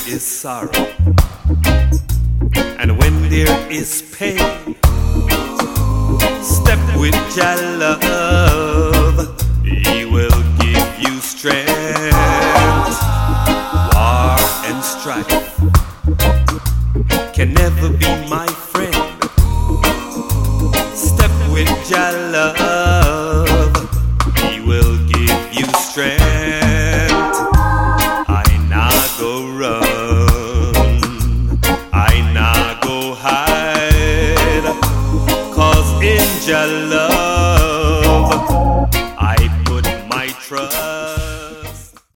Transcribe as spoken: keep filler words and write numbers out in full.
is sorrow, and when there is pain, step with Jah love, He will give you strength. War and strife can never be my friend. Step with Jah love,